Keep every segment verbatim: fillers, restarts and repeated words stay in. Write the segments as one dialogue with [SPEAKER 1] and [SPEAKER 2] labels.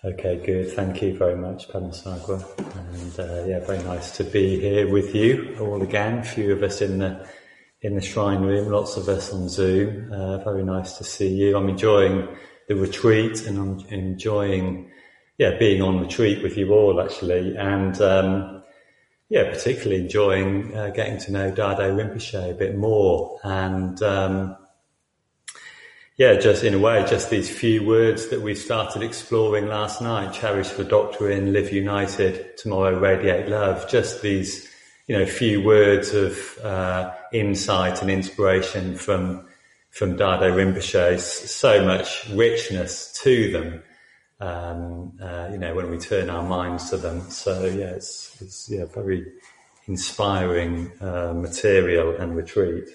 [SPEAKER 1] Okay, good. Thank you very much, Padmasagwa. And uh, yeah, very nice to be here with you all again. A few of us in the in the shrine room, lots of us on Zoom. Uh, very nice to see you. I'm enjoying the retreat, and I'm enjoying yeah being on retreat with you all actually, and um, yeah, particularly enjoying uh, getting to know Dado Rinpoche a bit more, and. Um, Yeah, just in a way, just these few words that we started exploring last night: cherish the doctrine, live united, tomorrow radiate love. Just these, you know, few words of uh, insight and inspiration from from Dado Rinpoche. So much richness to them, um, uh, you know, when we turn our minds to them. So yeah, it's, it's yeah, very inspiring uh, material and retreat.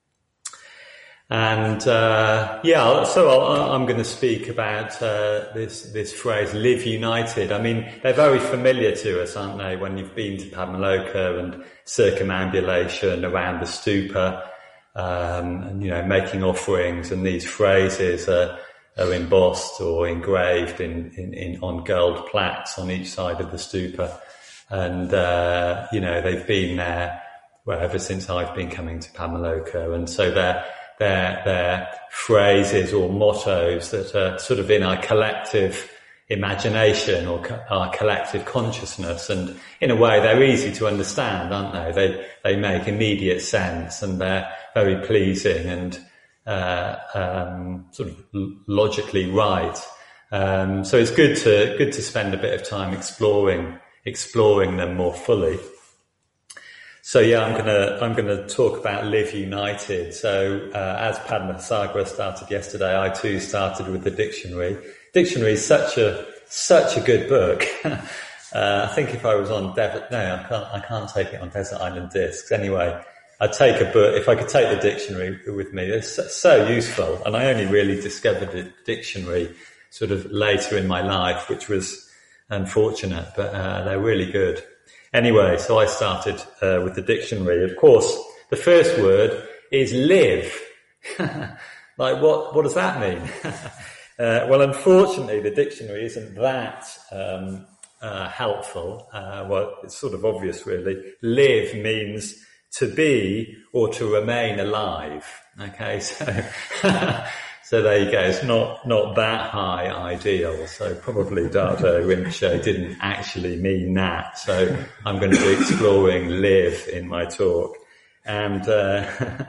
[SPEAKER 1] And uh, yeah, so I'll, I'm going to speak about uh, this this phrase "live united." I mean, they're very familiar to us, aren't they? When you've been to Padmaloka and circumambulation around the stupa, um, and you know, making offerings, and these phrases are, are embossed or engraved in, in, in on gold plaques on each side of the stupa, and uh, you know, they've been there well ever since I've been coming to Padmaloka, and so they're They're, they're phrases or mottos that are sort of in our collective imagination or co- our collective consciousness, and in a way they're easy to understand, aren't they? They they make immediate sense, and they're very pleasing and uh, um, sort of logically right. Um, so it's good to good to spend a bit of time exploring exploring them more fully. So yeah, I'm gonna I'm gonna talk about Live United. So uh, as Padmasagwa started yesterday, I too started with the dictionary. Dictionary is such a such a good book. uh, I think if I was on Desert, no, I can't I can't take it on Desert Island Discs. Anyway, I'd take a book if I could take the dictionary with me. It's so, so useful, and I only really discovered the dictionary sort of later in my life, which was unfortunate, but uh, they're really good. Anyway, so I started uh, with the dictionary. Of course, the first word is live. Like, what, what does that mean? uh, well, unfortunately, the dictionary isn't that um, uh, helpful. Uh, well, it's sort of obvious, really. Live means to be or to remain alive. Okay, so... So there you go. It's not, not that high ideal. So probably Dado Rinpoche didn't actually mean that. So I'm going to be exploring live in my talk, and uh,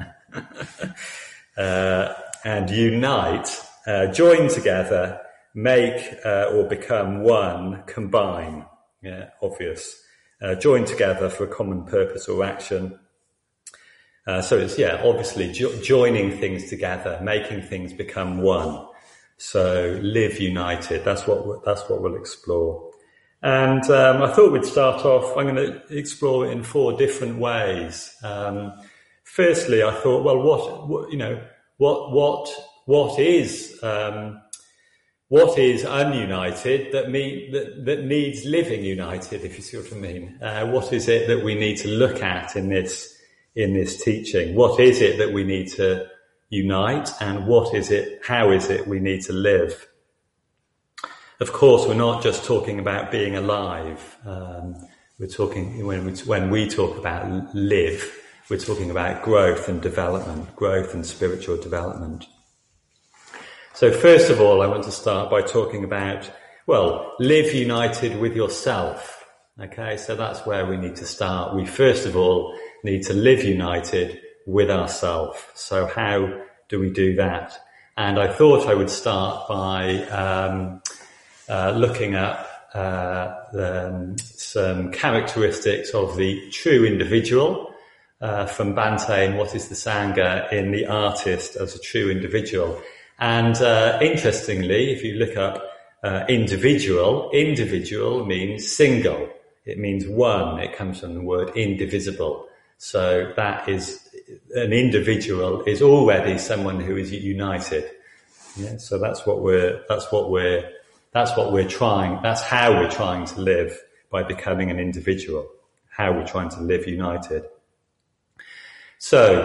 [SPEAKER 1] uh, and unite, uh, join together, make uh, or become one, combine. Yeah, obvious. Uh, join together for a common purpose or action. Uh, so it's, yeah, obviously jo- joining things together, making things become one. So live united. That's what, we're, that's what we'll explore. And, um, I thought we'd start off, I'm going to explore it in four different ways. Um, firstly, I thought, well, what, what, you know, what, what, what is, um, what is ununited that mean, that, that needs living united, if you see what I mean? Uh, what is it that we need to look at in this, in this teaching? What is it that we need to unite, and what is it, how is it we need to live? Of course, we're not just talking about being alive. Um, we're talking, when we, when we talk about live, we're talking about growth and development, growth and spiritual development. So first of all, I want to start by talking about, well, live united with yourself. Okay, so that's where we need to start. We first of all need to live united with ourselves. So how do we do that? And I thought I would start by um, uh, looking up uh, um, some characteristics of the true individual uh, from Bhante and What is the Sangha in The Artist as a True Individual. And uh, interestingly, if you look up uh, individual, individual means single. It means one. It comes from the word indivisible. So that is, an individual is already someone who is united. Yeah. So that's what we're, that's what we're, that's what we're trying, that's how we're trying to live, by becoming an individual. How we're trying to live united. So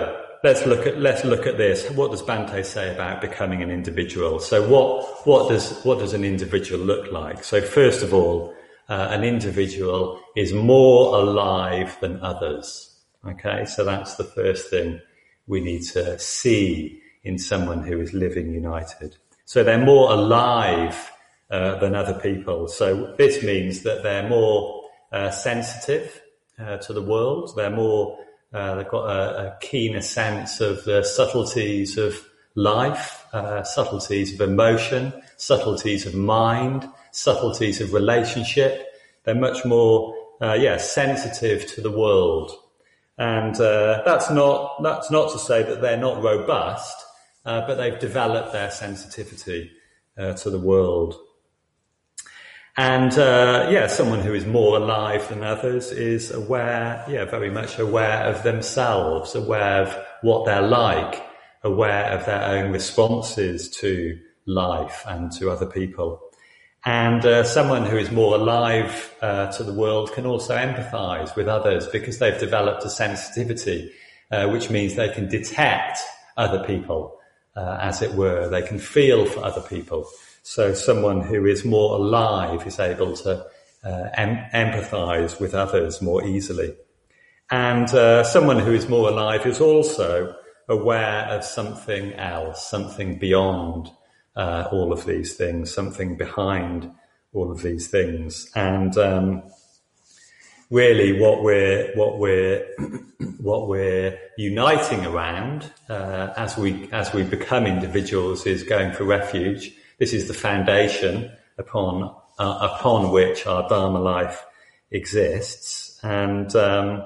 [SPEAKER 1] let's look at let's look at this. What does Bhante say about becoming an individual? So what what does what does an individual look like? So first of all, uh, an individual is more alive than others. Okay, so that's the first thing we need to see in someone who is living united. So they're more alive uh, than other people. So this means that they're more uh, sensitive uh, to the world. They're more, uh, they've got a, a keener sense of the subtleties of life, uh, subtleties of emotion, subtleties of mind, subtleties of relationship. They're much more, uh, yeah, sensitive to the world. And uh, that's not that's not to say that they're not robust, uh, but they've developed their sensitivity uh, to the world. And uh, yeah, someone who is more alive than others is aware, yeah, very much aware of themselves, aware of what they're like, aware of their own responses to life and to other people. And uh, someone who is more alive uh, to the world can also empathise with others because they've developed a sensitivity, uh, which means they can detect other people, uh, as it were. They can feel for other people. So someone who is more alive is able to uh, em- empathise with others more easily. And uh, someone who is more alive is also aware of something else, something beyond Uh, all of these things, something behind all of these things, and um, really, what we're what we're what we're uniting around uh, as we as we become individuals is going for refuge. This is the foundation upon uh, upon which our Dharma life exists, and. Um,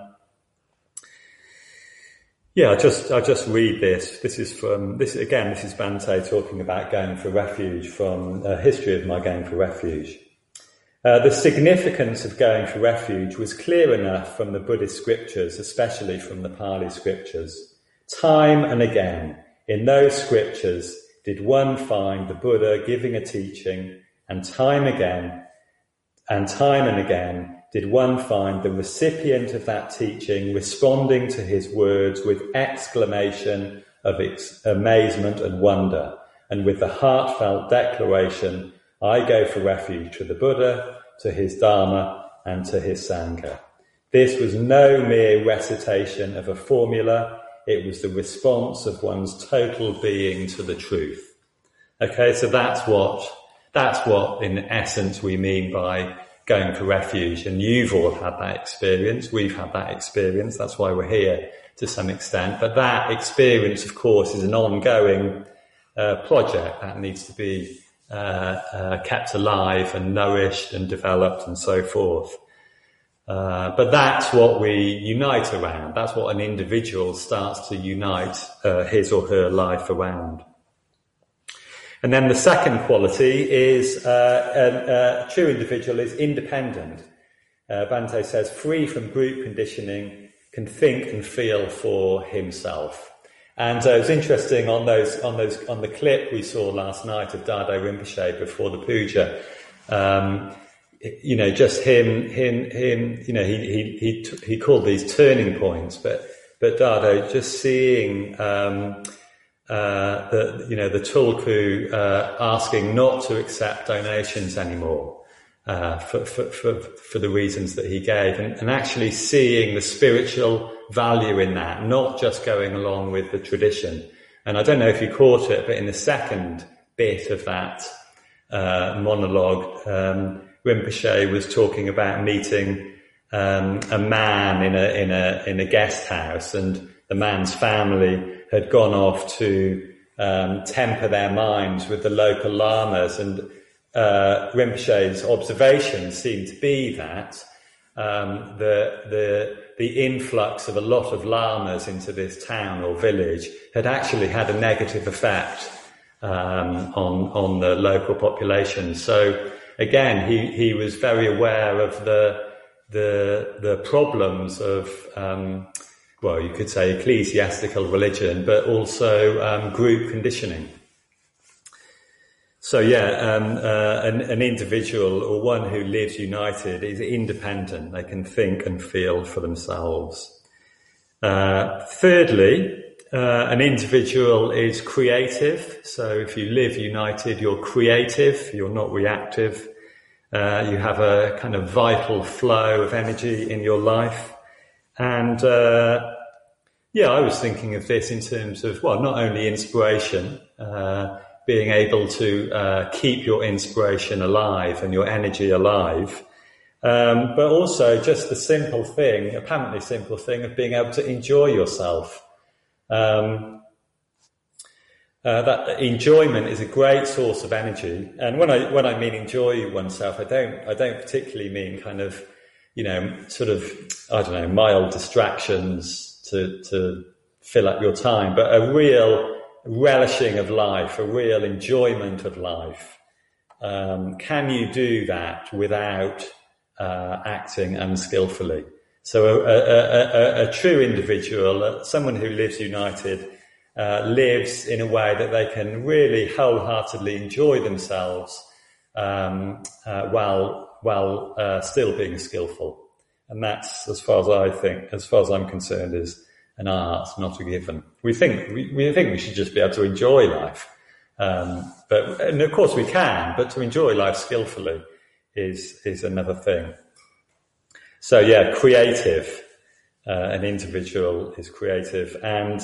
[SPEAKER 1] Yeah, I just I just read this. This is from this again. This is Bhante talking about going for refuge from a history of my going for refuge. Uh, the significance of going for refuge was clear enough from the Buddhist scriptures, especially from the Pali scriptures. Time and again, in those scriptures, did one find the Buddha giving a teaching, and time again, and time and again. Did one find the recipient of that teaching responding to his words with exclamation of ex- amazement and wonder, and with the heartfelt declaration, I go for refuge to the Buddha, to his Dharma, and to his Sangha. This was no mere recitation of a formula, it was the response of one's total being to the truth. Okay, so that's what, that's what in essence we mean by going for refuge, and you've all had that experience. We've had that experience. That's why we're here to some extent. But that experience, of course, is an ongoing uh, project that needs to be uh, uh, kept alive and nourished and developed and so forth. Uh, but that's what we unite around. That's what an individual starts to unite uh, his or her life around. And then the second quality is uh, a, a true individual is independent. Uh, Bhante says, free from group conditioning, can think and feel for himself. And uh, it was interesting on those on those on the clip we saw last night of Dado Rinpoche before the puja. Um, you know, just him him him. You know, he he he he called these turning points, but but Dado just seeing. Um, Uh, the, you know, the Tulku uh, asking not to accept donations anymore uh, for, for, for, for the reasons that he gave, and, and actually seeing the spiritual value in that, not just going along with the tradition. And I don't know if you caught it, but in the second bit of that uh, monologue, um, Rinpoche was talking about meeting um, a man in a in a in a guest house, and the man's family had gone off to um, temper their minds with the local lamas, and uh, Rinpoche's observation seemed to be that um, the the the influx of a lot of lamas into this town or village had actually had a negative effect um, on on the local population. So again, he he was very aware of the the the problems of um, well, you could say ecclesiastical religion, but also um, group conditioning. So yeah, um, uh, an, an individual or one who lives united is independent. They can think and feel for themselves. Uh, thirdly, uh, an individual is creative. So if you live united, you're creative, you're not reactive. Uh, you have a kind of vital flow of energy in your life. And uh, yeah, I was thinking of this in terms of, well, not only inspiration, uh, being able to uh, keep your inspiration alive and your energy alive, um, but also just the simple thing, apparently simple thing, of being able to enjoy yourself. Um, uh, that enjoyment is a great source of energy, and when I when I mean enjoy oneself, I don't I don't particularly mean kind of, you know, sort of, I don't know, mild distractions to to fill up your time, but a real relishing of life, a real enjoyment of life. Um, can you do that without uh, acting unskillfully? So a, a, a, a, a true individual, uh, someone who lives united, uh, lives in a way that they can really wholeheartedly enjoy themselves um, uh, while while uh, still being skillful. And that's, as far as I think, as far as I'm concerned, is an art, not a given. We think we, we think we should just be able to enjoy life, um, but and of course we can. But to enjoy life skillfully is is another thing. So yeah, creative. Uh, an individual is creative, and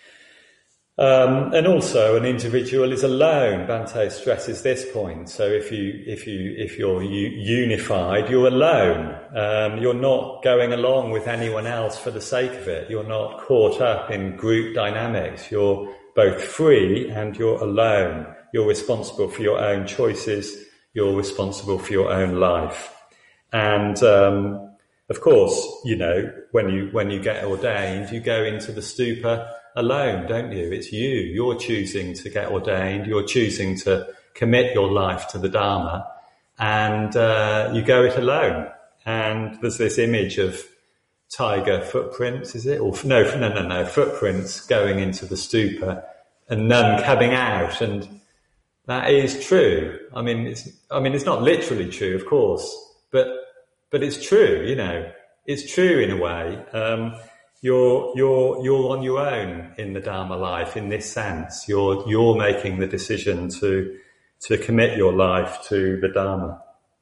[SPEAKER 1] um, and also an individual is alone. Bhante stresses this point. So if you if you if you're u- unified, you're alone. Um, you're not going along with anyone else for the sake of it. You're not caught up in group dynamics. You're both free and you're alone. You're responsible for your own choices. You're responsible for your own life, and. Um, Of course, you know, when you when you get ordained, you go into the stupa alone, don't you? It's you. You're choosing to get ordained. You're choosing to commit your life to the Dharma, and uh, you go it alone. And there's this image of tiger footprints, is it? Or no, no, no, no, footprints going into the stupa, and none coming out. And that is true. I mean, it's I mean, it's not literally true, of course, but. But it's true, you know, it's true in a way. Um, you're, you're, you're on your own in the Dharma life in this sense. You're, you're making the decision to, to commit your life to the Dharma.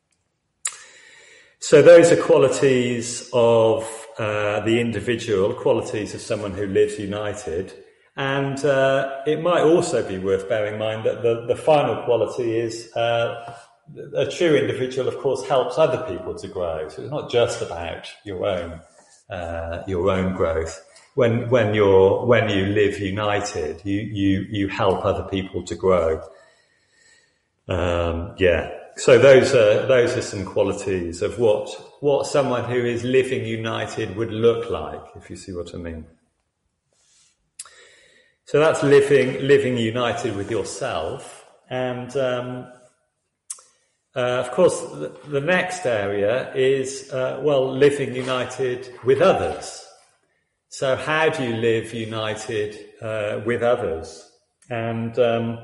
[SPEAKER 1] So those are qualities of, uh, the individual, qualities of someone who lives united. And, uh, it might also be worth bearing in mind that the, the final quality is, uh, a true individual, of course, helps other people to grow. So it's not just about your own, uh, your own growth. When, when you're, when you live united, you, you, you help other people to grow. Um, yeah. So those are, those are some qualities of what, what someone who is living united would look like, if you see what I mean. So that's living, living united with yourself. And, um, Uh, of course, the, the next area is, uh, well, living united with others. So how do you live united uh, with others? And um,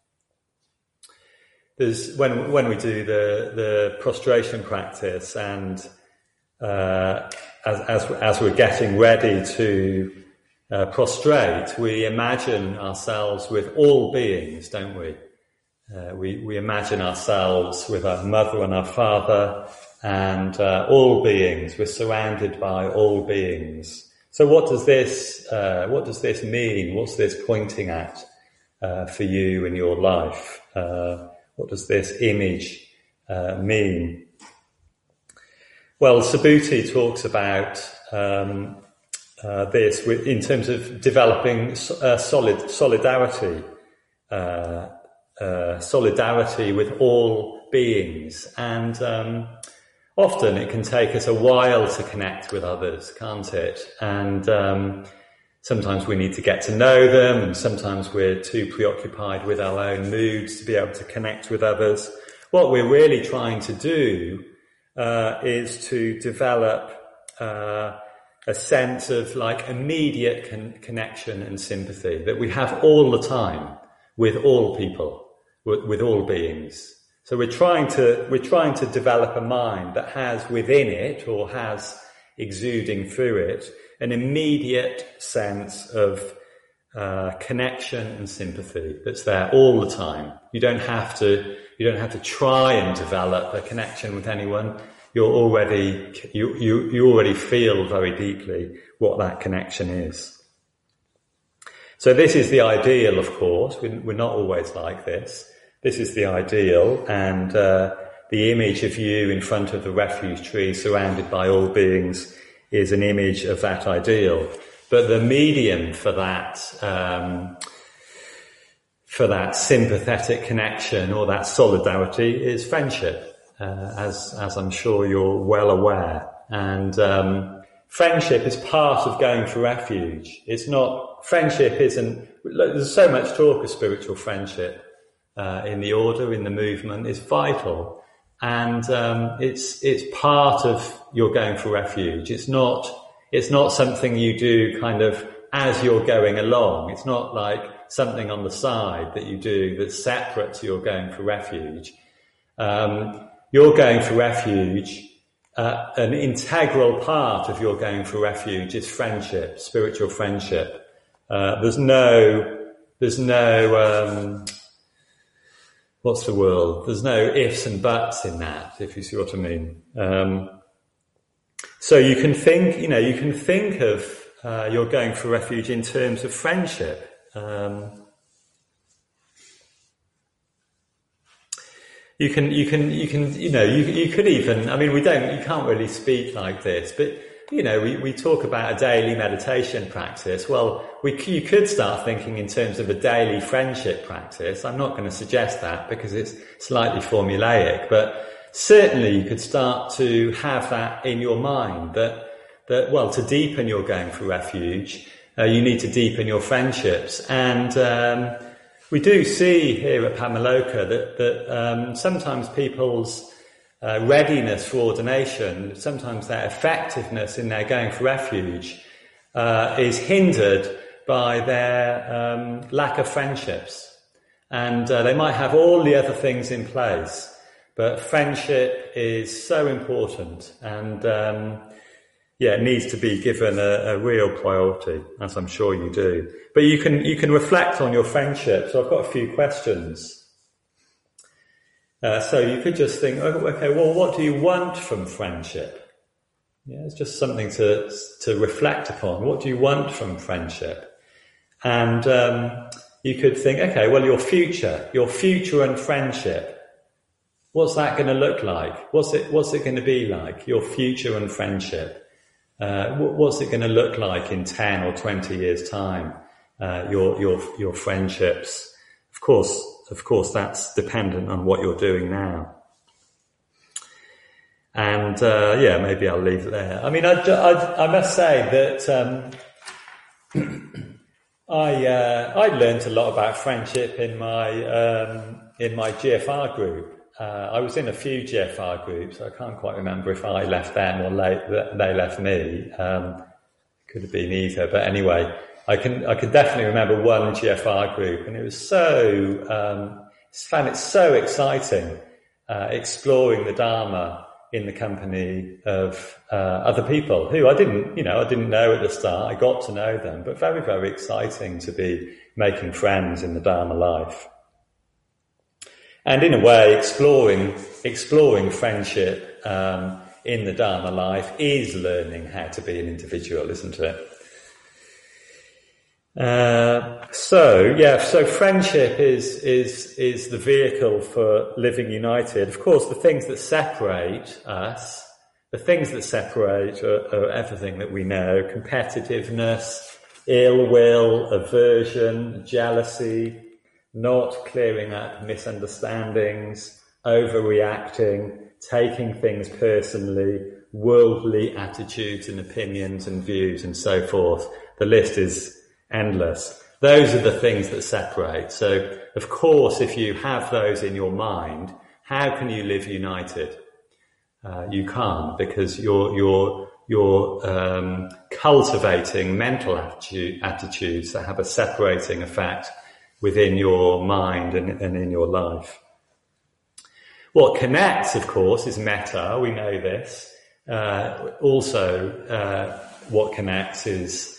[SPEAKER 1] there's when when we do the, the prostration practice, and uh, as, as as we're getting ready to uh, prostrate, we imagine ourselves with all beings, don't we? Uh, we, we imagine ourselves with our mother and our father and uh, all beings. We're surrounded by all beings. So what does this, uh, what does this mean? What's this pointing at uh, for you in your life? Uh, what does this image uh, mean? Well, Subhuti talks about um, uh, this with, in terms of developing uh, solid solidarity. Uh, Uh, solidarity with all beings, and um, often it can take us a while to connect with others, can't it? And um, sometimes we need to get to know them, and sometimes we're too preoccupied with our own moods to be able to connect with others. What we're really trying to do uh, is to develop uh, a sense of like immediate con- connection and sympathy that we have all the time with all people. With all beings. So we're trying to, we're trying to develop a mind that has within it, or has exuding through it, an immediate sense of, uh, connection and sympathy that's there all the time. You don't have to, you don't have to try and develop a connection with anyone. You're already, you, you, you already feel very deeply what that connection is. So this is the ideal, of course. We're not always like this. This is the ideal, and uh, the image of you in front of the refuge tree surrounded by all beings is an image of that ideal. But the medium for that, um, for that sympathetic connection or that solidarity is friendship, uh, as, as I'm sure you're well aware. And, um, friendship is part of going for refuge. It's not, friendship isn't, there's so much talk of spiritual friendship, uh, in the order, in the movement. It's vital. And, um, it's, it's part of your going for refuge. It's not, it's not something you do kind of as you're going along. It's not like something on the side that you do that's separate to your going for refuge. Um, you're going for refuge. Uh, an integral part of your going for refuge is friendship, spiritual friendship. Uh, there's no, there's no, um, what's the word? There's no ifs and buts in that, if you see what I mean. Um, so you can think, you know, you can think of uh, your going for refuge in terms of friendship. Um, You can, you can, you can, you know, you, you could even, I mean, we don't, you can't really speak like this, but, you know, we, we talk about a daily meditation practice. Well, we, you could start thinking in terms of a daily friendship practice. I'm not going to suggest that because it's slightly formulaic, but certainly you could start to have that in your mind that, that, well, to deepen your going for refuge, uh, you need to deepen your friendships. And, um, we do see here at Pamaloka that, that um, sometimes people's uh, readiness for ordination, sometimes their effectiveness in their going for refuge uh, is hindered by their um, lack of friendships. And uh, they might have all the other things in place, but friendship is so important, and um, yeah, it needs to be given a, a real priority, as I'm sure you do. But you can you can reflect on your friendship. So I've got a few questions. Uh, so you could just think, oh, okay, well, what do you want from friendship? Yeah, it's just something to to reflect upon. What do you want from friendship? And um, you could think, okay, well, your future, your future and friendship. What's that going to look like? What's it What's it going to be like? Your future and friendship. Uh, what's it going to look like in ten or twenty years' time? Uh, your, your, your friendships. Of course, of course, that's dependent on what you're doing now. And, uh, yeah, maybe I'll leave it there. I mean, I, I, I must say that, um, I, uh, I learned a lot about friendship in my, um, in my G F R group. Uh, I was in a few G F R groups. I can't quite remember if I left them or they left me. Um, could have been either, but anyway, I can I can definitely remember one G F R group, and it was so um, I found it so exciting uh, exploring the Dharma in the company of uh, other people who I didn't, you know, I didn't know at the start. I got to know them, but very very exciting to be making friends in the Dharma life. And in a way, exploring exploring friendship um, in the Dharma life is learning how to be an individual, isn't it? Uh, so yeah, so friendship is is is the vehicle for living united. Of course, the things that separate us, the things that separate are, are everything that we know: competitiveness, ill will, aversion, jealousy. Not clearing up misunderstandings, overreacting, taking things personally, worldly attitudes and opinions and views and so forth. The list is endless. Those are the things that separate. So, of course, if you have those in your mind, how can you live united? Uh, you can't, because you're you're you're um, cultivating mental attitude, attitudes that have a separating effect within your mind and, and in your life. What connects, of course, is metta. We know this. Uh, also, uh, what connects is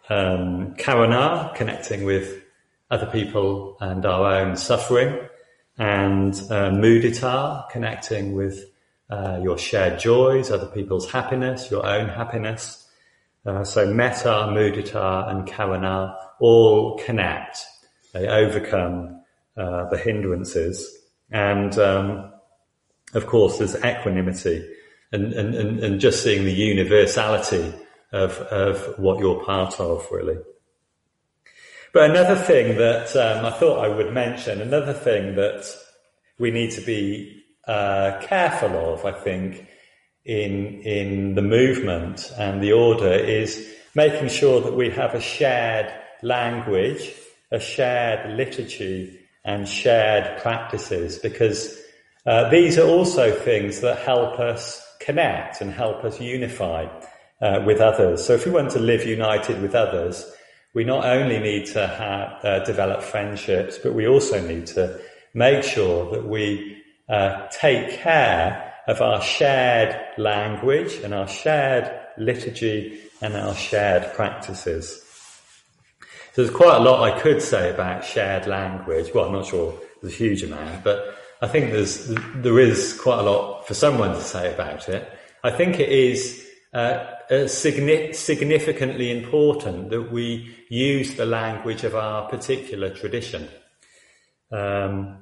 [SPEAKER 1] um, Karuna, connecting with other people and our own suffering, and uh, Mudita, connecting with uh, your shared joys, other people's happiness, your own happiness. Uh, so Metta, Mudita and Karuna all connect. They overcome uh, the hindrances. And um, of course there's equanimity and, and, and, and just seeing the universality of, of what you're part of, really. But another thing that um, I thought I would mention, another thing that we need to be uh, careful of, I think, in in the movement and the order is making sure that we have a shared language, a shared liturgy and shared practices, because uh, these are also things that help us connect and help us unify uh, with others. So if we want to live united with others, we not only need to have, uh, develop friendships, but we also need to make sure that we uh, take care of our shared language and our shared liturgy and our shared practices. So there's quite a lot I could say about shared language. Well, I'm not sure there's a huge amount, but I think there's there is quite a lot for someone to say about it. I think it is uh, uh, signi- significantly important that we use the language of our particular tradition. Um,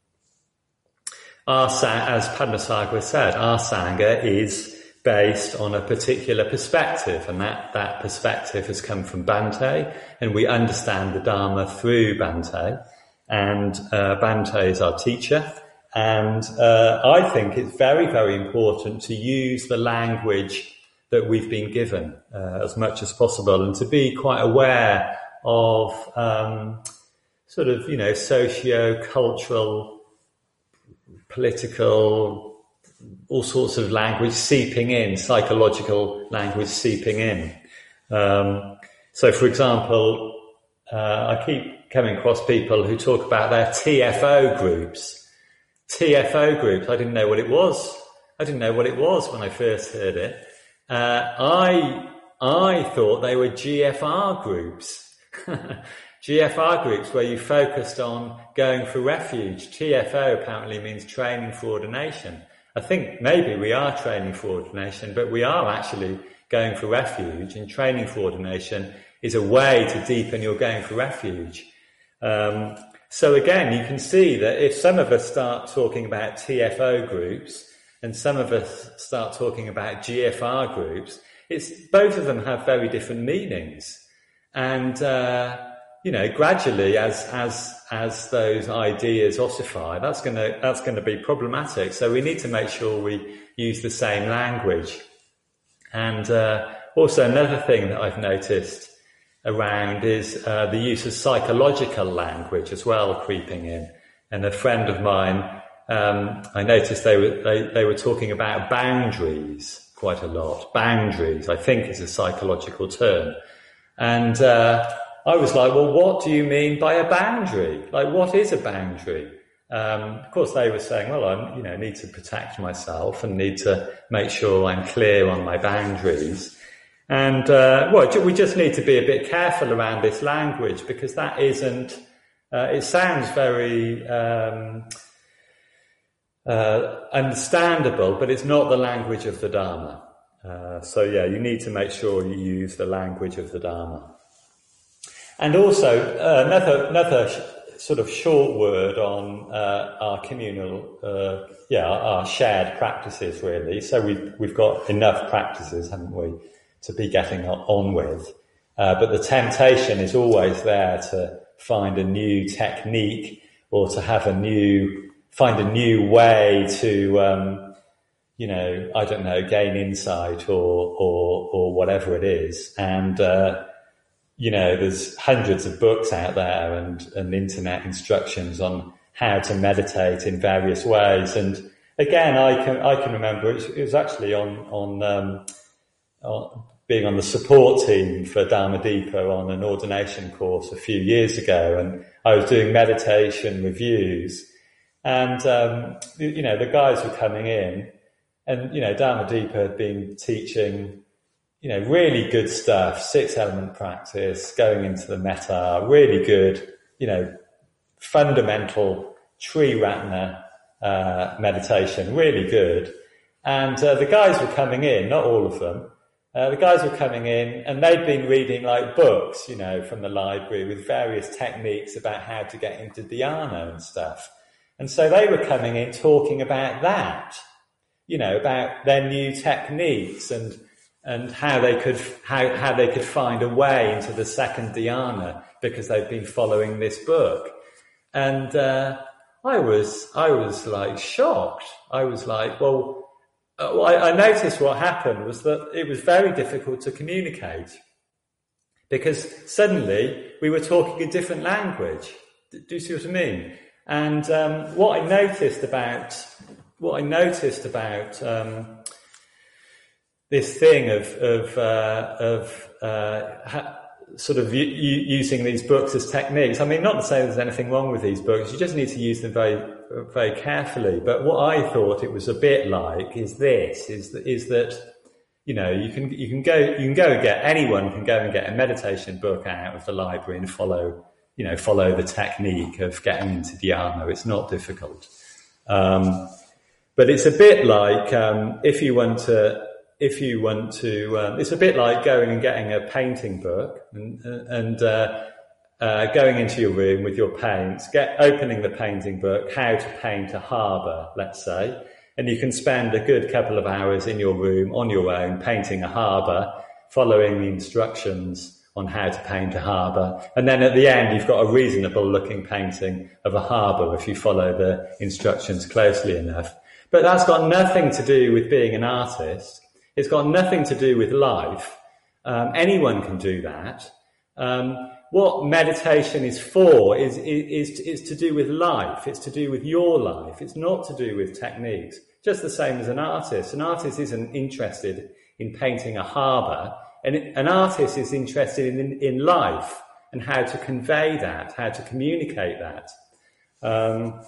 [SPEAKER 1] Our, as Padmasambhava said, our Sangha is based on a particular perspective, and that, that perspective has come from Bhante, and we understand the Dharma through Bhante, and uh, Bhante is our teacher, and uh, I think it's very, very important to use the language that we've been given uh, as much as possible, and to be quite aware of um, sort of, you know, socio-cultural, political, all sorts of language seeping in, psychological language seeping in. Um, so, for example, uh, I keep coming across people who talk about their T F O groups. T F O groups, I didn't know what it was. I didn't know what it was when I first heard it. Uh, I I thought they were G F R groups. G F R groups where you focused on going for refuge. T F O apparently means training for ordination. I think maybe we are training for ordination, but we are actually going for refuge, and training for ordination is a way to deepen your going for refuge. Um, so again, you can see that if some of us start talking about T F O groups and some of us start talking about G F R groups, it's both of them have very different meanings. And uh you know, gradually, as as as those ideas ossify, that's going to that's going to be problematic. So we need to make sure we use the same language. And uh, also another thing that I've noticed around is uh, the use of psychological language as well creeping in. And a friend of mine, um, I noticed they were they, they were talking about boundaries quite a lot. Boundaries, I think, is a psychological term, and. Uh, I was like, well, what do you mean by a boundary? Like, what is a boundary? Um, of course, they were saying, well, I, you know, need to protect myself and need to make sure I'm clear on my boundaries. And, uh, well, we just need to be a bit careful around this language, because that isn't, uh, it sounds very, um, uh, understandable, but it's not the language of the Dharma. Uh, so yeah, you need to make sure you use the language of the Dharma. And also, uh, another another sh- sort of short word on uh, our communal, uh, yeah, our shared practices, really. So we've, we've got enough practices, haven't we, to be getting on with. Uh, but the temptation is always there to find a new technique, or to have a new, find a new way to, um, you know, I don't know, gain insight or, or, or whatever it is. And, uh, you know, there's hundreds of books out there and, and internet instructions on how to meditate in various ways. And again, I can, I can remember it was, it was actually on, on, um, on being on the support team for Dharmadipika on an ordination course a few years ago. And I was doing meditation reviews, and, um, you know, the guys were coming in, and, you know, Dharmadipika had been teaching you know, really good stuff, six element practice, going into the metta, really good, you know, fundamental Triratna uh, meditation, really good. And uh, the guys were coming in, not all of them, uh, the guys were coming in and they'd been reading like books, you know, from the library with various techniques about how to get into dhyana and stuff. And so they were coming in talking about that, you know, about their new techniques and and how they could how, how they could find a way into the second dhyana because they've been following this book. And uh, I was I was like shocked. I was like, well, uh, I, I noticed what happened was that it was very difficult to communicate because suddenly we were talking a different language. Do you see what I mean? And um, what I noticed about what I noticed about um, this thing of of uh, of uh, ha- sort of u- u- using these books as techniques. I mean, not to say there's anything wrong with these books. You just need to use them very very carefully. But what I thought it was a bit like is this: is that is that you know you can you can go you can go and get anyone can go and get a meditation book out of the library and follow. You know, follow the technique of getting into dhyana. It's not difficult. Um, but it's a bit like, um, if you want to, if you want to, um, it's a bit like going and getting a painting book and, and, uh, uh, going into your room with your paints, get, opening the painting book, how to paint a harbour, let's say, and you can spend a good couple of hours in your room on your own painting a harbour, following the instructions on how to paint a harbour. And then at the end, you've got a reasonable looking painting of a harbour if you follow the instructions closely enough. But that's got nothing to do with being an artist. It's got nothing to do with life. Um, anyone can do that. Um, what meditation is for is, is, is to do with life. It's to do with your life. It's not to do with techniques. Just the same as an artist. An artist isn't interested in painting a harbour. And an artist is interested in, in life and how to convey that, how to communicate that. Um,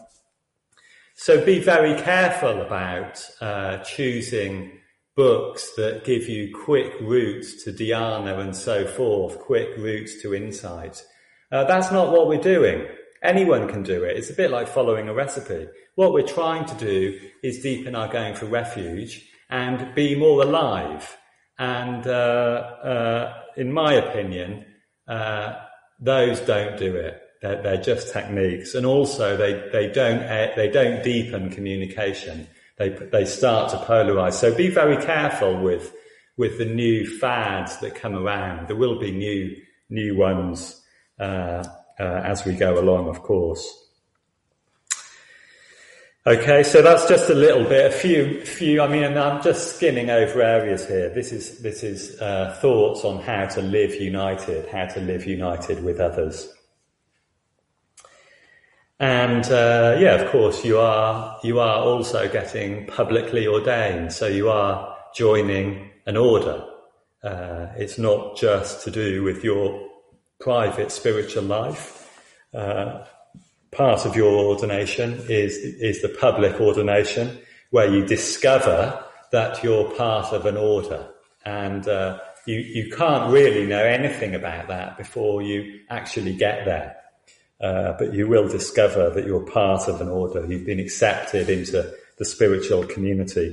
[SPEAKER 1] so be very careful about uh, choosing books that give you quick routes to dhyana and so forth, quick routes to insight. Uh, that's not what we're doing. Anyone can do it. It's a bit like following a recipe. What we're trying to do is deepen our going for refuge and be more alive. And uh, uh, in my opinion, uh, those don't do it. They're, they're just techniques, and also they, they don't they don't deepen communication. They they start to polarize. So be very careful with with the new fads that come around. There will be new new ones uh, uh, as we go along, of course. Okay, so that's just a little bit, a few, few. I mean, I'm just skimming over areas here. This is this is uh, thoughts on how to live united, how to live united with others. And uh, yeah, of course, you are you are also getting publicly ordained, so you are joining an order. Uh, it's not just to do with your private spiritual life. Uh, Part of your ordination is is the public ordination, where you discover that you're part of an order, and uh, you you can't really know anything about that before you actually get there. Uh, but you will discover that you're part of an order. You've been accepted into the spiritual community,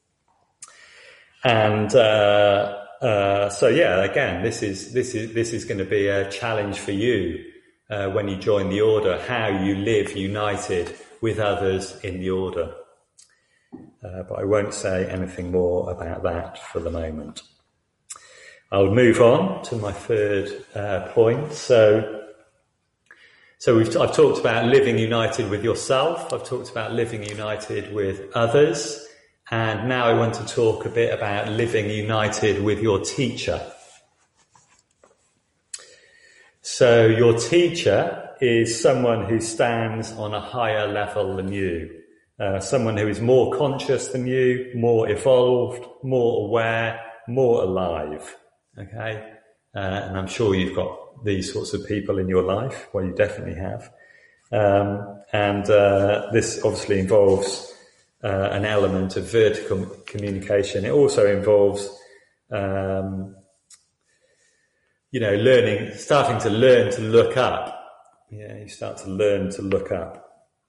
[SPEAKER 1] and uh, uh, so yeah, again, this is this is this is going to be a challenge for you. Uh, when you join the order, how you live united with others in the order. Uh, but I won't say anything more about that for the moment. I'll move on to my third uh, point. So, so we've, I've talked about living united with yourself. I've talked about living united with others. And now I want to talk a bit about living united with your teacher. So your teacher is someone who stands on a higher level than you, uh, someone who is more conscious than you, more evolved, more aware, more alive. Okay, uh, and I'm sure you've got these sorts of people in your life. Well, you definitely have, um, and uh, this obviously involves uh, an element of vertical communication. It also involves um, you know, learning, starting to learn to look up. Yeah, you start to learn to look up.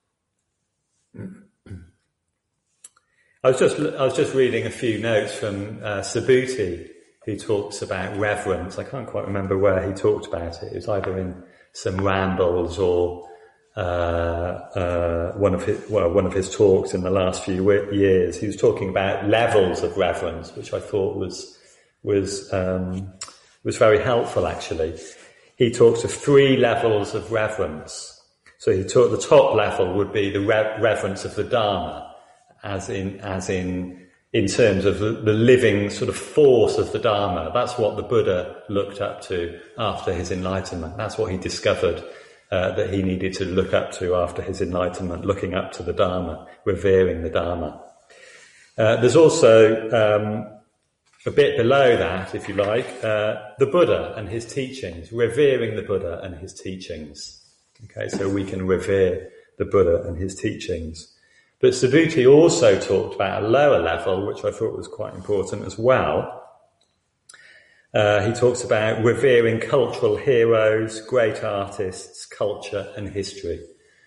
[SPEAKER 1] I was just I was just reading a few notes from uh, Subhuti, who talks about reverence. I can't quite remember where he talked about it. It was either in some rambles or uh, uh, one of his well one of his talks in the last few years. He was talking about levels of reverence, which I thought was was um, was very helpful. Actually, he talks of three levels of reverence. So he taught the top level would be the re- reverence of the Dharma. As in, as in, in terms of the, the living sort of force of the Dharma. That's what the Buddha looked up to after his enlightenment. That's what he discovered uh, that he needed to look up to after his enlightenment, looking up to the Dharma, revering the Dharma. Uh, there's also um, a bit below that, if you like, uh, the Buddha and his teachings, revering the Buddha and his teachings. Okay, so we can revere the Buddha and his teachings. But Subhuti also talked about a lower level, which I thought was quite important as well. Uh, he talks about revering cultural heroes, great artists, culture and history.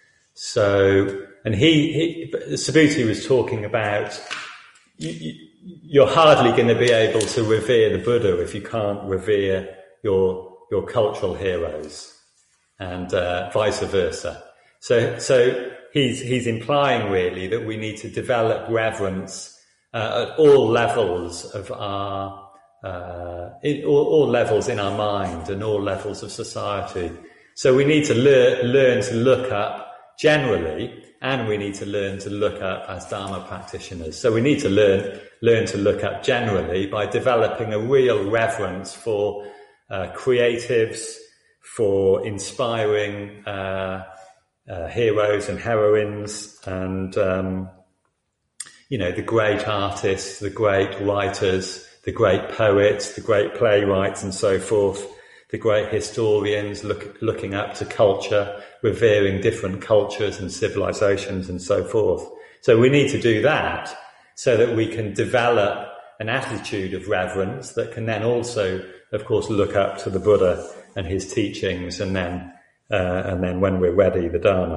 [SPEAKER 1] So, and he, he Subhuti was talking about, you, you, you're hardly going to be able to revere the Buddha if you can't revere your, your cultural heroes, and uh, vice versa. So, so, He's, he's implying really that we need to develop reverence uh, at all levels of our, uh, in, all, all levels in our mind and all levels of society. So we need to lear, learn to look up generally, and we need to learn to look up as Dharma practitioners. So we need to learn, learn to look up generally by developing a real reverence for uh, creatives, for inspiring uh Uh, heroes and heroines, and um, you know, the great artists, the great writers, the great poets, the great playwrights, and so forth. The great historians, look, looking up to culture, revering different cultures and civilizations, and so forth. So we need to do that so that we can develop an attitude of reverence that can then also, of course, look up to the Buddha and his teachings, and then. Uh, and then when we're ready, the Dharma.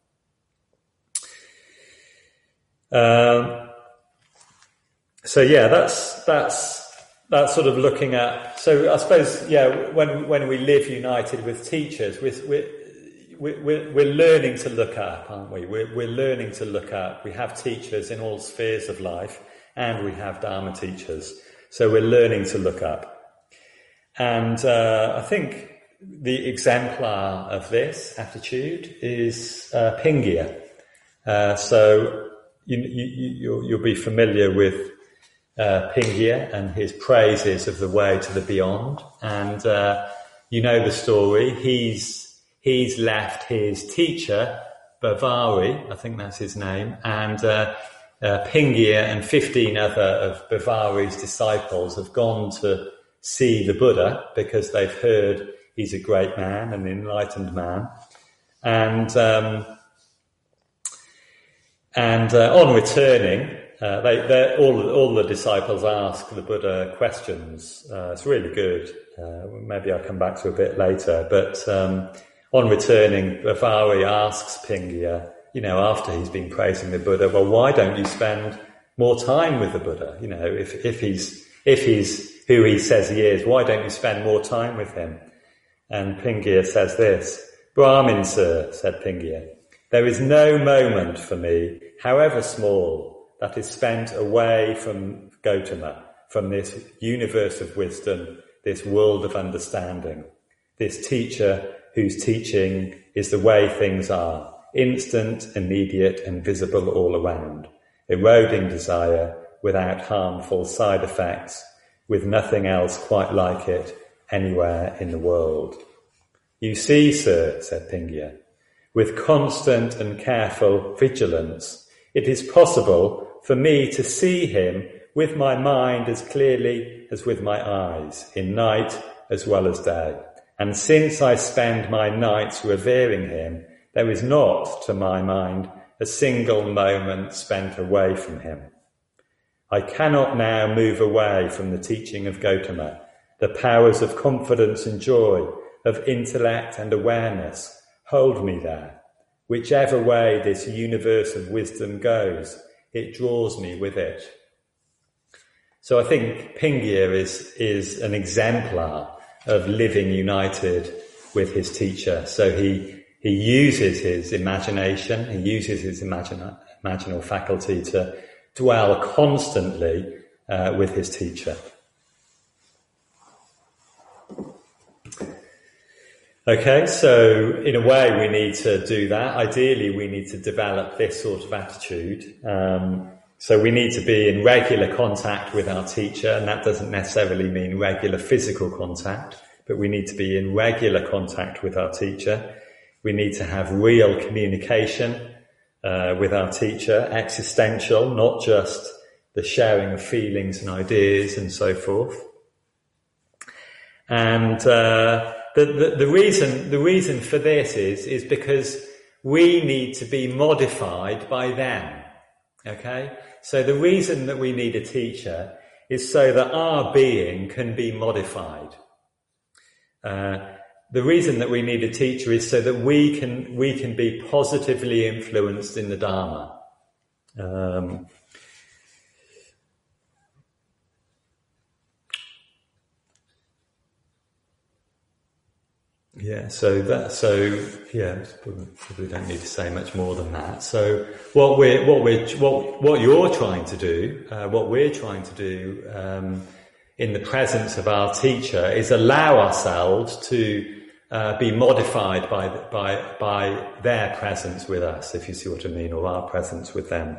[SPEAKER 1] Um, so yeah, that's, that's, that's sort of looking at, so I suppose, yeah, when, when we live united with teachers, we're, we're, we're, we're learning to look up, aren't we? We're, we're learning to look up. We have teachers in all spheres of life, and we have Dharma teachers. So we're learning to look up. And, uh, I think, the exemplar of this attitude is uh, Pingia. Uh, so you, you, you, you'll be familiar with uh, Pingia and his praises of the way to the beyond. And uh, you know the story. He's he's left his teacher, Bavari, I think that's his name, and uh, uh, Pingia and fifteen other of Bavari's disciples have gone to see the Buddha because they've heard he's a great man, an enlightened man. And um, and uh, on returning, uh, they all all the disciples ask the Buddha questions. Uh, it's really good. Uh, maybe I'll come back to a bit later. But um, on returning, Bavari asks Pingia, you know, after he's been praising the Buddha, well, why don't you spend more time with the Buddha? You know, if if he's if he's who he says he is, why don't you spend more time with him? And Pingia says this, Brahmin, sir, said Pingia, there is no moment for me, however small, that is spent away from Gautama, from this universe of wisdom, this world of understanding, this teacher whose teaching is the way things are, instant, immediate, and visible all around, eroding desire without harmful side effects, with nothing else quite like it anywhere in the world. You see, sir, said Pingia, with constant and careful vigilance, it is possible for me to see him with my mind as clearly as with my eyes, in night as well as day. And since I spend my nights revering him, there is not, to my mind, a single moment spent away from him. I cannot now move away from the teaching of Gautama. The powers of confidence and joy, of intellect and awareness, hold me there. Whichever way this universe of wisdom goes, it draws me with it. So I think Pingia is, is an exemplar of living united with his teacher. So he, he uses his imagination, he uses his imagine, imaginal faculty to dwell constantly uh, with his teacher. Okay, so in a way we need to do that. Ideally, we need to develop this sort of attitude. Um, so we need to be in regular contact with our teacher, and that doesn't necessarily mean regular physical contact, but we need to be in regular contact with our teacher. We need to have real communication uh, with our teacher, existential, not just the sharing of feelings and ideas and so forth. And uh, the, the, the reason the reason for this is is because we need to be modified by them. Okay? So the reason that we need a teacher is so that our being can be modified. Uh, the reason that we need a teacher is so that we can we can be positively influenced in the Dharma. Um, Yeah, so that, so yeah, probably don't need to say much more than that. So what we're, what we're, what, what you're trying to do, uh, what we're trying to do, um, in the presence of our teacher is allow ourselves to, uh, be modified by, by, by their presence with us, if you see what I mean, or our presence with them.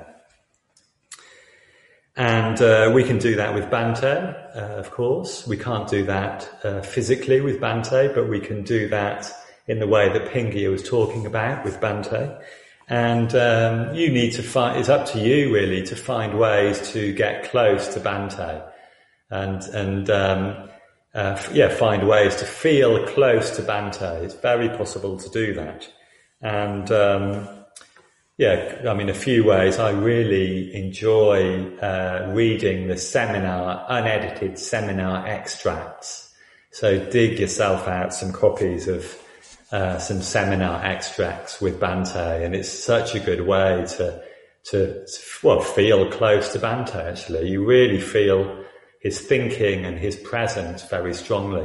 [SPEAKER 1] And uh, we can do that with Bhante, uh, of course. We can't do that uh, physically with Bhante, but we can do that in the way that Pingia was talking about with Bhante. And um, you need to find, it's up to you really to find ways to get close to Bhante. And, and um, uh, yeah, find ways to feel close to Bhante. It's very possible to do that. And um Yeah, I mean, a few ways. I really enjoy uh, reading the seminar, unedited seminar extracts. So dig yourself out some copies of uh, some seminar extracts with Bhante, and it's such a good way to, to, well, feel close to Bhante, actually. You really feel his thinking and his presence very strongly.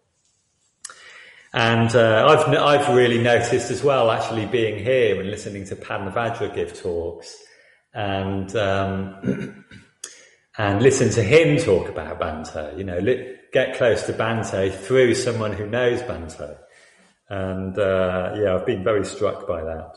[SPEAKER 1] And uh, I've I've really noticed as well, actually being here and listening to Padmavajra give talks, and um, and listen to him talk about Bhante. You know, li- get close to Bhante through someone who knows Bhante, and uh, yeah, I've been very struck by that.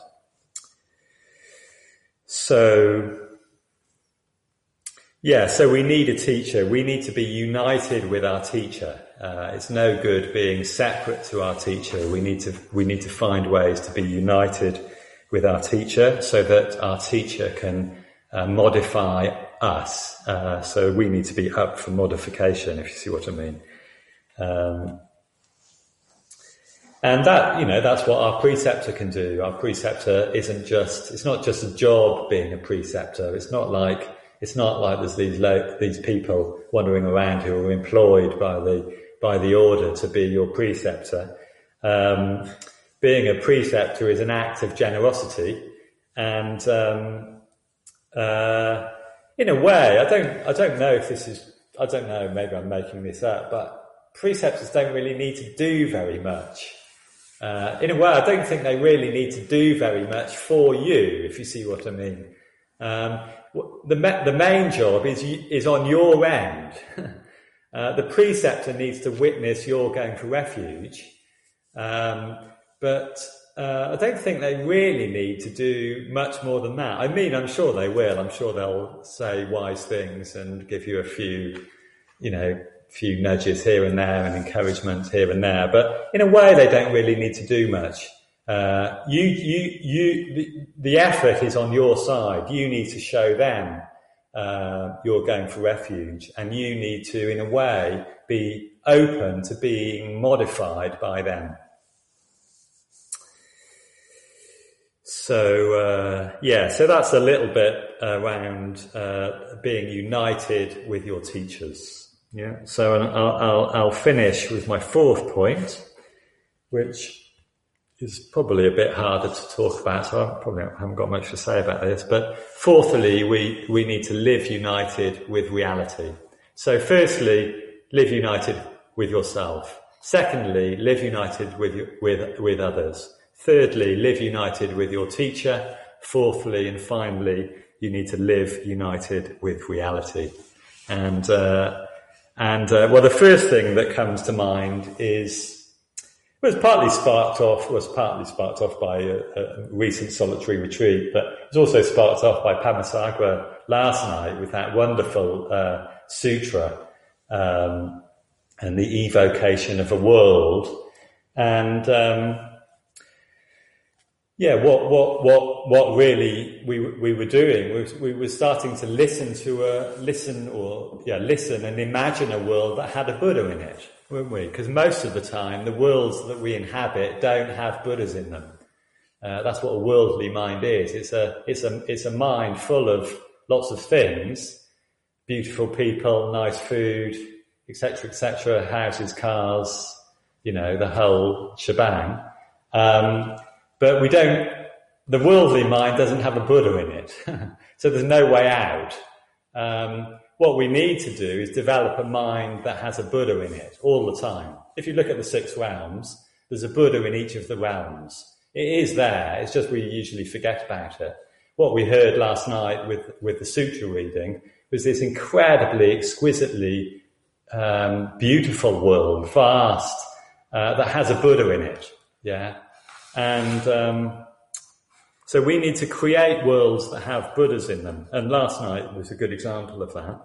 [SPEAKER 1] So. Yeah, so we need a teacher. We need to be united with our teacher. Uh, it's no good being separate to our teacher. We need to we need to find ways to be united with our teacher so that our teacher can uh, modify us. Uh, so we need to be up for modification, if you see what I mean. Um, and that, you know, that's what our preceptor can do. Our preceptor isn't just, it's not just a job being a preceptor. It's not like It's not like there's these lo- these people wandering around who are employed by the by the order to be your preceptor. Um, being a preceptor is an act of generosity, and um, uh, in a way, I don't I don't know if this is I don't know. Maybe I'm making this up, but preceptors don't really need to do very much. Uh, in a way, I don't think they really need to do very much for you, if you see what I mean. Um, The, the main job is is on your end. uh, the preceptor needs to witness your going for refuge, um, but uh, I don't think they really need to do much more than that. I mean, I'm sure they will. I'm sure they'll say wise things and give you a few, you know, few nudges here and there and encouragement here and there. But in a way, they don't really need to do much. Uh, you, you, you, the, the effort is on your side. You need to show them, uh, you're going for refuge, and you need to, in a way, be open to being modified by them. So, uh, yeah, so that's a little bit around uh, being united with your teachers. Yeah. So I'll, I'll, I'll finish with my fourth point, which is probably a bit harder to talk about, so I probably haven't got much to say about this. But fourthly, we, we need to live united with reality. So firstly, live united with yourself. Secondly, live united with with with others. Thirdly, live united with your teacher. Fourthly, and finally, you need to live united with reality. And uh, and uh, well, the first thing that comes to mind is was partly sparked off was partly sparked off by a, a recent solitary retreat, but it was also sparked off by Padmasambhava last night with that wonderful uh, sutra um, and the evocation of a world. And um, yeah, what what what what really we we were doing was we were starting to listen to a listen or yeah listen and imagine a world that had a Buddha in it, weren't we? Because most of the time, the worlds that we inhabit don't have Buddhas in them. Uh, that's what a worldly mind is. It's a it's a it's a mind full of lots of things, beautiful people, nice food, et cetera, et cetera, houses, cars, you know, the whole shebang. Um, but we don't. The worldly mind doesn't have a Buddha in it, so there's no way out. Um, What we need to do is develop a mind that has a Buddha in it all the time. If you look at the six realms, there's a Buddha in each of the realms. It is there, it's just we usually forget about it. What we heard last night with, with the sutra reading was this incredibly, exquisitely um, beautiful world, vast, uh, that has a Buddha in it. Yeah, and um, so we need to create worlds that have Buddhas in them. And last night was a good example of that.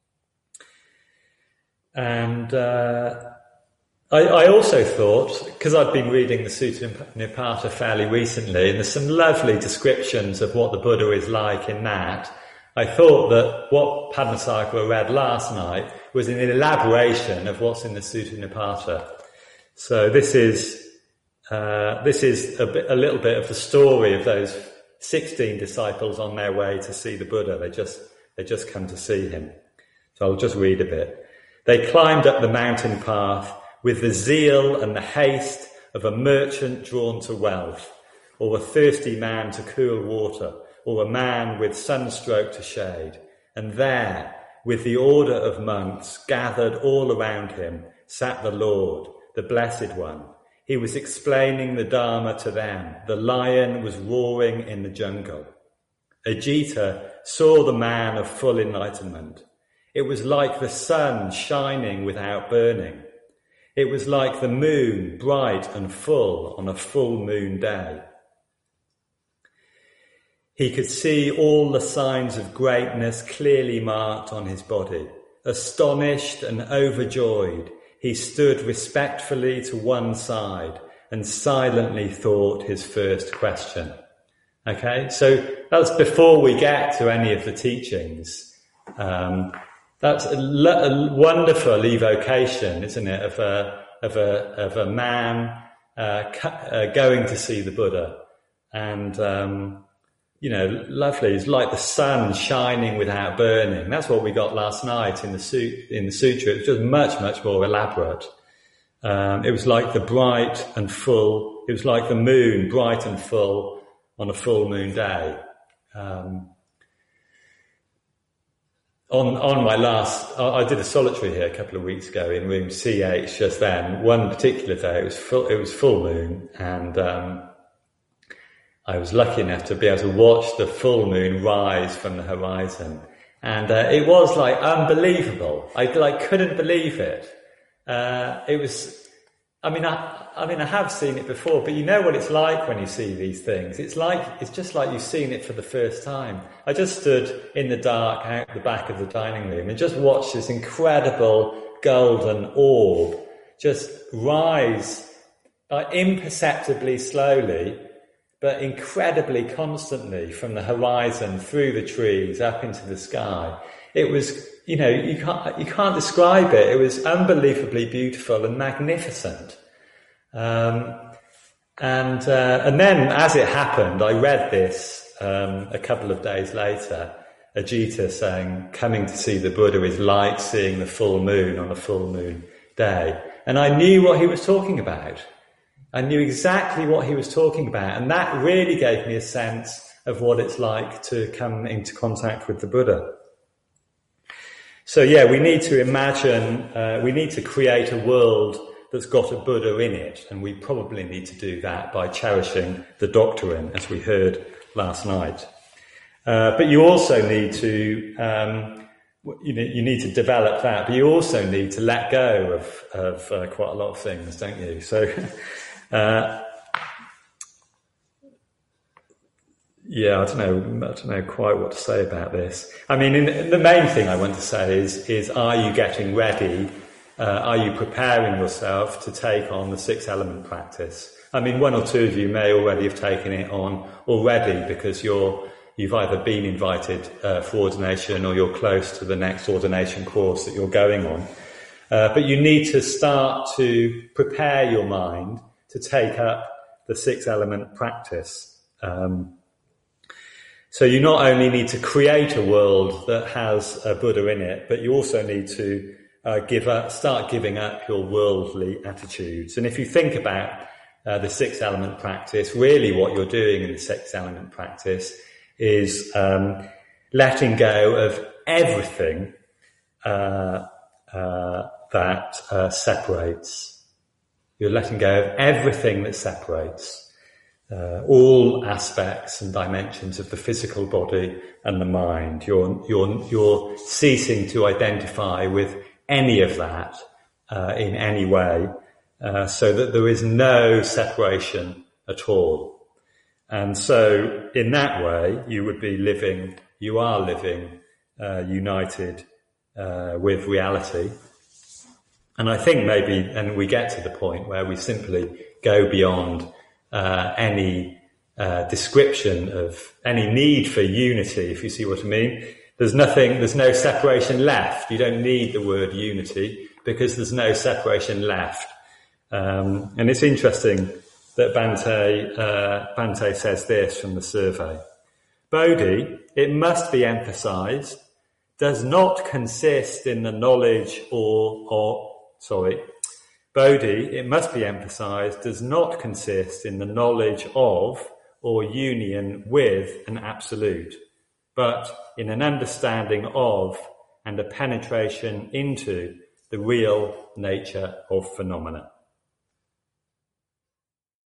[SPEAKER 1] And uh, I, I also thought, because I've been reading the Sutta Nipata fairly recently, and there's some lovely descriptions of what the Buddha is like in that, I thought that what Padmasambhava read last night was an elaboration of what's in the Sutta Nipata. So this is uh, this is a, bit, a little bit of the story of those sixteen disciples on their way to see the Buddha. They just they just come to see him. So I'll just read a bit. They climbed up the mountain path with the zeal and the haste of a merchant drawn to wealth, or a thirsty man to cool water, or a man with sunstroke to shade. And there, with the order of monks gathered all around him, sat the Lord, the Blessed One. He was explaining the Dharma to them. The lion was roaring in the jungle. Ajita saw the man of full enlightenment. It was like the sun shining without burning. It was like the moon, bright and full on a full moon day. He could see all the signs of greatness clearly marked on his body. Astonished and overjoyed, he stood respectfully to one side and silently thought his first question. Okay, so that's before we get to any of the teachings. Um, That's a, a wonderful evocation, isn't it, of a of a of a man uh, uh, going to see the Buddha, and um, you know, lovely. It's like the sun shining without burning. That's what we got last night in the su- in the sutra. It was just much much more elaborate. Um, it was like the bright and full. It was like the moon, bright and full on a full moon day. Um, On on my last, I did a solitary here a couple of weeks ago in room C H just then. One particular day, it was full, it was full moon, and um, I was lucky enough to be able to watch the full moon rise from the horizon, and uh, it was like unbelievable. I like couldn't believe it. Uh, it was. I mean, I, I mean, I have seen it before, but you know what it's like when you see these things. It's like, it's just like you've seen it for the first time. I just stood in the dark out the back of the dining room and just watched this incredible golden orb just rise uh, imperceptibly slowly, but incredibly constantly from the horizon through the trees up into the sky. It was, you know, you can't, you can't describe it. It was unbelievably beautiful and magnificent. Um, And uh, and then, as it happened, I read this um, a couple of days later, Ajita saying, coming to see the Buddha is like seeing the full moon on a full moon day. And I knew what he was talking about. I knew exactly what he was talking about. And that really gave me a sense of what it's like to come into contact with the Buddha. So yeah, we need to imagine, uh, we need to create a world that's got a Buddha in it. And we probably need to do that by cherishing the doctrine, as we heard last night. Uh, but you also need to, um, you know, you need to develop that, but you also need to let go of, of uh, quite a lot of things, don't you? So, uh, yeah, I don't know, I don't know quite what to say about this. I mean, in, the main thing I want to say is, is are you getting ready? Uh, are you preparing yourself to take on the six element practice? I mean, one or two of you may already have taken it on already because you're, you've either been invited uh, for ordination or you're close to the next ordination course that you're going on. Uh, but you need to start to prepare your mind to take up the six element practice. Um, so you not only need to create a world that has a Buddha in it, but you also need to uh, give up, start giving up your worldly attitudes. And if you think about uh, the six element practice, really what you're doing in the six element practice is um, letting go of everything uh, uh, that uh, separates. You're letting go of everything that separates. Uh, all aspects and dimensions of the physical body and the mind. You're, you're, you're ceasing to identify with any of that uh, in any way, uh, so that there is no separation at all. And so in that way, you would be living, you are living uh, united uh, with reality. And I think maybe, and we get to the point where we simply go beyond Uh, any uh, description of any need for unity, if you see what I mean. There's nothing, there's no separation left. You don't need the word unity because there's no separation left. Um, and it's interesting that Bhante, uh, Bhante says this from the survey. Bodhi, it must be emphasized, does not consist in the knowledge or, or sorry, Bodhi, it must be emphasized, does not consist in the knowledge of or union with an absolute, but in an understanding of and a penetration into the real nature of phenomena.